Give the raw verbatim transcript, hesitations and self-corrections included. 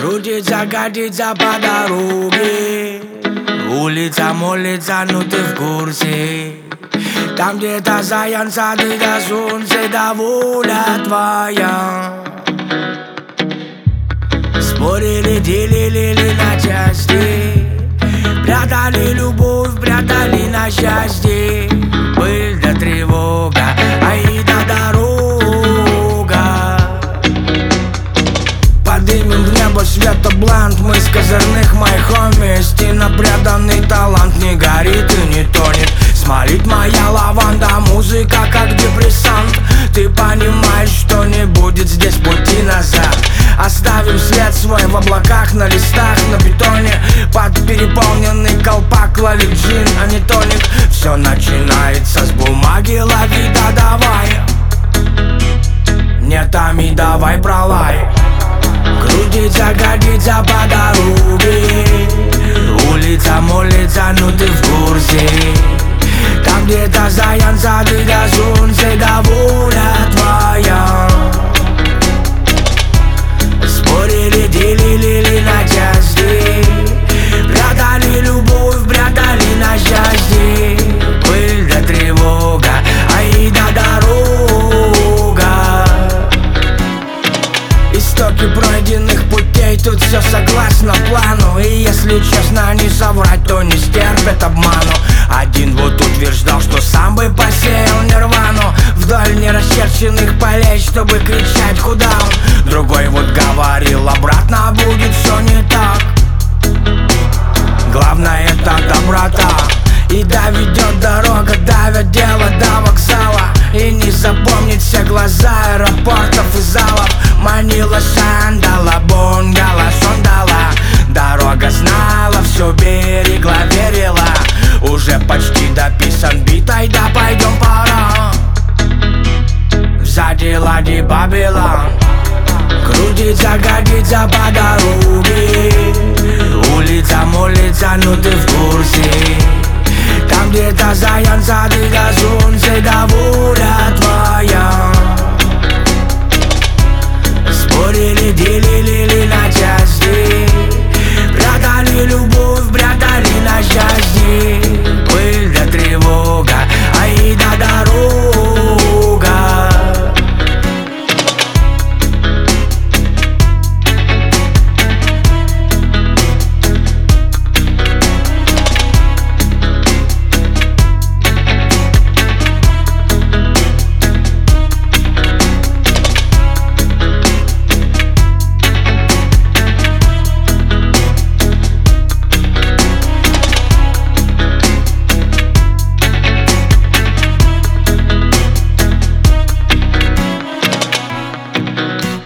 Крутится, катится по дороге, улица молится, ну ты в курсе. Там где-то заяц, сады до солнца, да воля твоя. Спорили, делили на части, прятали любовь, прятали на счастье. Пыль да тревога, ай да дорога. Поднимем в небо светоблант, мы с козырных моих хоми. Стена преданный талант не горит и не тонет. Смолит моя лаванда, музыка как депрессант. Ты понимаешь, что не будет здесь пути назад. Оставим след свой в облаках, на листах, на бетоне. Под переполненный колпак ловит джин, а не тоник. Все начинается с бумаги, лови, да давай. Не томи, давай пролай. Крутится, катится по дороге, улица молится, ну ты в курсе. Там где-то заяц, сады до солнца, да воля твоя. Спорили, делили на части, прятали любовь, прятали на счастье. Пыль да тревога, ай да дорога. Истоки пройденных путей, тут все согласно плану. И если честно не соврать, то не стерпят обману. Один вот утверждал, что сам бы посеял нирвану вдоль нерасчерченных полей, чтобы кричать куда он. Другой вот говорил, обратно будет все не так. Главное это доброта. И да ведет дорога, давит дело до вокзала. И не запомнить все глаза аэропортов и залов. Манила сандала, бунгала, сондала. Дорога знала, все берегла, верила. Уже почти дописан бит, ай да пойдем пора. Сзади лади Бабилон, крутится, катится по дороге, улица молится, ну ты в курсе. Там где-то заяц, сады до солнца, да воля твоя. Спорили,